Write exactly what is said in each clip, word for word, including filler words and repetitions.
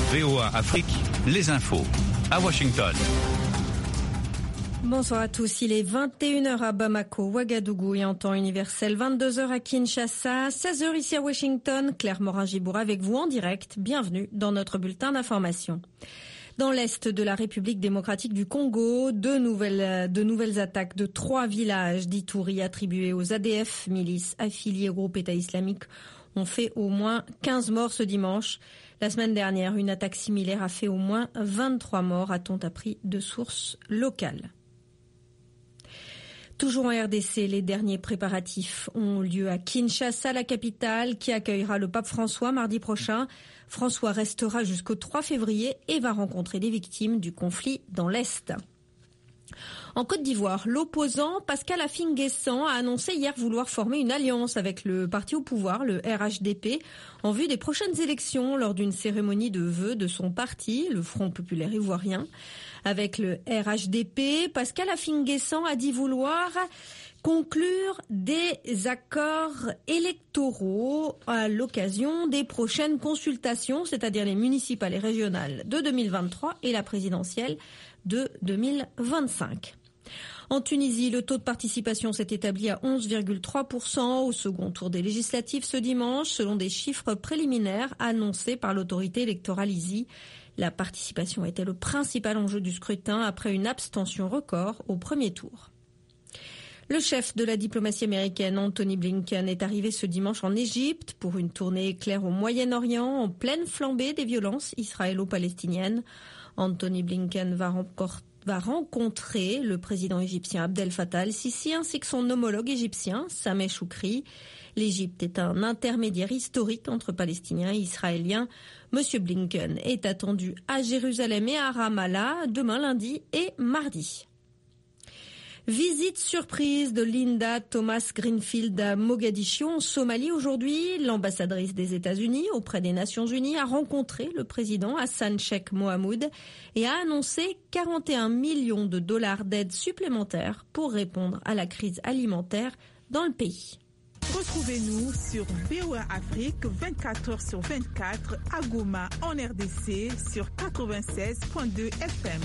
V O A Afrique, les infos. À Washington. Bonsoir à tous, il est vingt et une heures à Bamako, Ouagadougou et en temps universel, vingt-deux heures à Kinshasa, seize heures ici à Washington. Claire Morin-Giboura avec vous en direct. Bienvenue dans notre bulletin d'information. Dans l'est de la République démocratique du Congo, deux nouvelles, de nouvelles attaques de trois villages d'Ituri attribués aux A D F, milices affiliées au groupe État islamique, ont fait au moins quinze morts ce dimanche. La semaine dernière, une attaque similaire a fait au moins vingt-trois morts, a-t-on appris de sources locales. Toujours en R D C, les derniers préparatifs ont lieu à Kinshasa, la capitale, qui accueillera le pape François mardi prochain. François restera jusqu'au trois février et va rencontrer les victimes du conflit dans l'Est. En Côte d'Ivoire, l'opposant Pascal Affi-N'Guessan a annoncé hier vouloir former une alliance avec le parti au pouvoir, le R H D P, en vue des prochaines élections lors d'une cérémonie de vœux de son parti, le Front populaire ivoirien. Avec le R H D P, Pascal Affi-N'Guessan a dit vouloir conclure des accords électoraux à l'occasion des prochaines consultations, c'est-à-dire les municipales et régionales de deux mille vingt-trois et la présidentielle de deux mille vingt-cinq. En Tunisie, le taux de participation s'est établi à onze virgule trois pour cent au second tour des législatives ce dimanche, selon des chiffres préliminaires annoncés par l'autorité électorale I S I. La participation était le principal enjeu du scrutin après une abstention record au premier tour. Le chef de la diplomatie américaine, Anthony Blinken, est arrivé ce dimanche en Égypte pour une tournée éclair au Moyen-Orient en pleine flambée des violences israélo-palestiniennes. Anthony Blinken va, va rencontrer le président égyptien Abdel Fattah al-Sisi ainsi que son homologue égyptien Sameh Choukri. L'Égypte est un intermédiaire historique entre Palestiniens et Israéliens. Monsieur Blinken est attendu à Jérusalem et à Ramallah demain lundi et mardi. Visite surprise de Linda Thomas-Greenfield à Mogadiscio en Somalie aujourd'hui. L'ambassadrice des États-Unis auprès des Nations Unies a rencontré le président Hassan Sheikh Mohamud et a annoncé quarante et un millions de dollars d'aide supplémentaires pour répondre à la crise alimentaire dans le pays. Retrouvez-nous sur V O A Afrique vingt-quatre heures sur vingt-quatre à Goma en R D C sur quatre-vingt-seize virgule deux F M.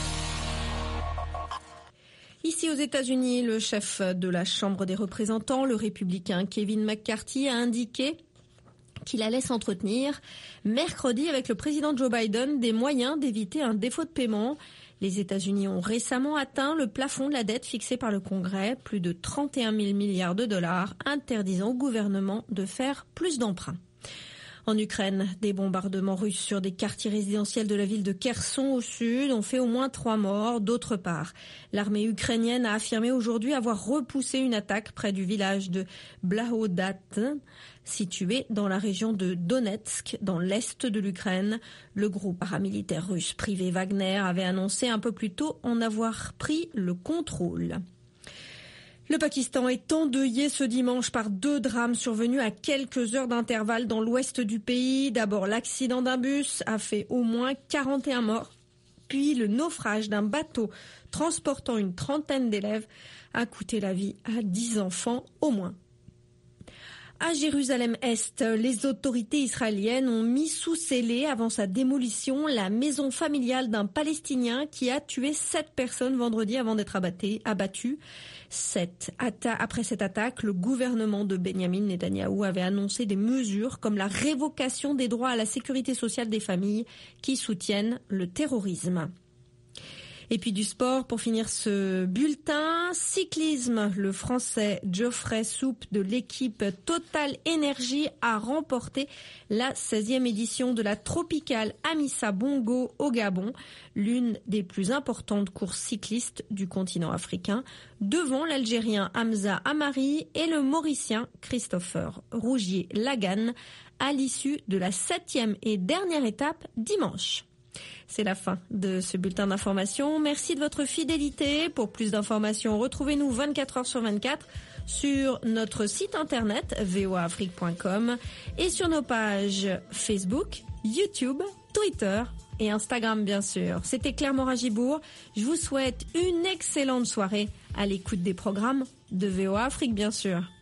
Ici aux États-Unis, le chef de la Chambre des représentants, le républicain Kevin McCarthy, a indiqué qu'il allait s'entretenir mercredi avec le président Joe Biden des moyens d'éviter un défaut de paiement. Les États-Unis ont récemment atteint le plafond de la dette fixé par le Congrès, plus de trente et un mille milliards de dollars, interdisant au gouvernement de faire plus d'emprunts. En Ukraine, des bombardements russes sur des quartiers résidentiels de la ville de Kherson au sud ont fait au moins trois morts. D'autre part, l'armée ukrainienne a affirmé aujourd'hui avoir repoussé une attaque près du village de Blahodat, situé dans la région de Donetsk, dans l'est de l'Ukraine. Le groupe paramilitaire russe privé Wagner avait annoncé un peu plus tôt en avoir pris le contrôle. Le Pakistan est endeuillé ce dimanche par deux drames survenus à quelques heures d'intervalle dans l'ouest du pays. D'abord, l'accident d'un bus a fait au moins quarante et un morts. Puis, le naufrage d'un bateau transportant une trentaine d'élèves a coûté la vie à dix enfants au moins. À Jérusalem-Est, les autorités israéliennes ont mis sous scellé avant sa démolition la maison familiale d'un Palestinien qui a tué sept personnes vendredi avant d'être abattu. Cette atta- Après cette attaque, le gouvernement de Benyamin Netanyahou avait annoncé des mesures comme la révocation des droits à la sécurité sociale des familles qui soutiennent le terrorisme. Et puis du sport, pour finir ce bulletin, cyclisme, le Français Geoffrey Soupe de l'équipe Total Energy a remporté la seizième édition de la Tropicale Amissa Bongo au Gabon, l'une des plus importantes courses cyclistes du continent africain, devant l'Algérien Hamza Amari et le Mauricien Christopher Rougier-Lagan à l'issue de la septième et dernière étape dimanche. C'est la fin de ce bulletin d'information. Merci de votre fidélité. Pour plus d'informations, retrouvez-nous vingt-quatre heures sur vingt-quatre sur notre site internet v o a afrique point com et sur nos pages Facebook, YouTube, Twitter et Instagram bien sûr. C'était Claire Morin-Gibour. Je vous souhaite une excellente soirée à l'écoute des programmes de V O A Afrique bien sûr.